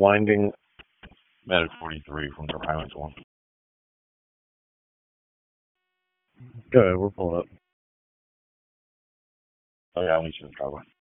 Winding Medic 43 from Dark Highlands 1. Good, we're pulling up. Oh yeah, I'm leaving the driveway.